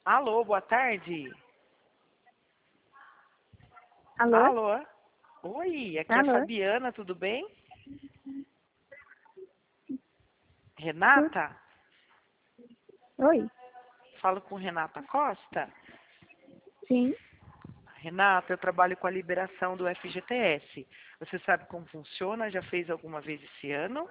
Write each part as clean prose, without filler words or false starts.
Alô, boa tarde. Alô? Alô? Oi, aqui é a Alô? Fabiana, tudo bem? Tu- Renata? Oi? Falo com Renata Costa. Sim? Renata, eu trabalho com a liberação do FGTS. Você sabe como funciona? Já fez alguma vez esse ano?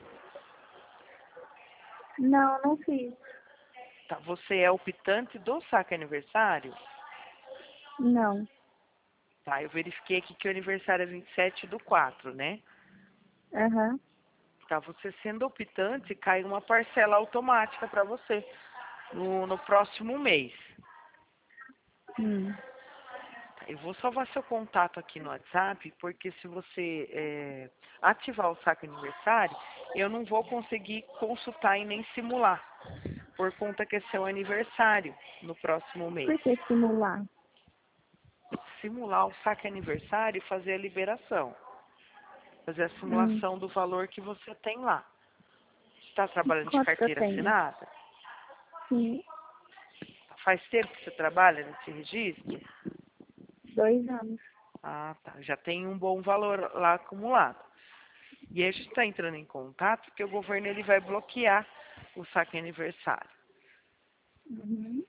Não, não fiz. Tá, você é optante do saque aniversário? Não. Tá, eu verifiquei aqui que o aniversário é 27/4, né? Aham. Tá, você sendo optante, cai uma parcela automática para você no próximo mês. Hum. Eu vou salvar seu contato aqui no WhatsApp, porque se você ativar o saque aniversário, eu não vou conseguir consultar e nem simular, por conta que é seu aniversário no próximo mês. Por que simular? Simular o saque aniversário e fazer a liberação. Fazer a Hum. simulação do valor que você tem lá. Está trabalhando de Quanto que eu carteira tenho? assinada? Sim. Faz tempo que você trabalha nesse registro? 2 anos. Ah, tá. Já tem um bom valor lá acumulado. E aí a gente está entrando em contato porque o governo ele vai bloquear o saque aniversário. Uhum.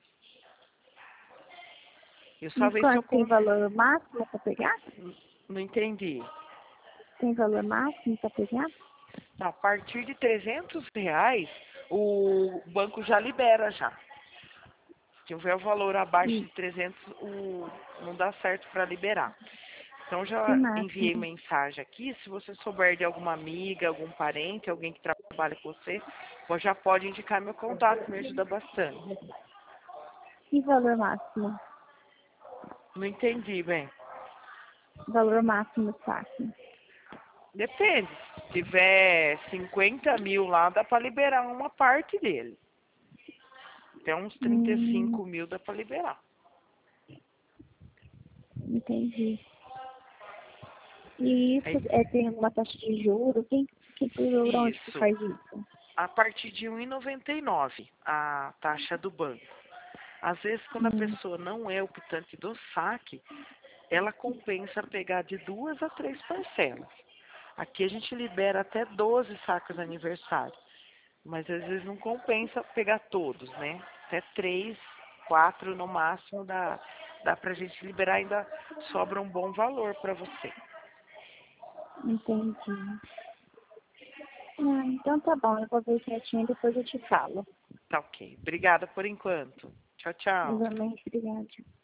Eu só E ver se eu quanto tem cons... valor máximo para pegar? Não entendi. Tem valor máximo para pegar? A partir de R$ 300, o banco já libera já. Se tiver o valor abaixo E de 300, não dá certo para liberar. Então que já enviei máximo? mensagem aqui. Se você souber de alguma amiga, algum parente, alguém que trabalha com você, você já pode indicar meu contato, me ajuda bastante. Que valor máximo? Não entendi, bem. Valor máximo saque. Depende. Se tiver 50 mil lá, dá para liberar uma parte dele. Até uns trinta e Hum, cinco mil dá para liberar. entendi. E isso Aí, tem alguma taxa de juros? Por onde que isso. faz isso? A partir de 1,99 a taxa do banco. Às vezes, quando a Hum, pessoa não é optante do saque, ela compensa pegar de 2 a 3 parcelas. Aqui a gente libera até 12 sacos aniversário. Mas às vezes não compensa pegar todos, né? Até 3, 4 no máximo dá pra gente liberar, ainda sobra um bom valor para você. entendi. Ah, então tá bom, eu vou ver certinho e depois eu te falo. Tá ok. Obrigada por enquanto. Tchau, tchau. Igualmente, obrigada.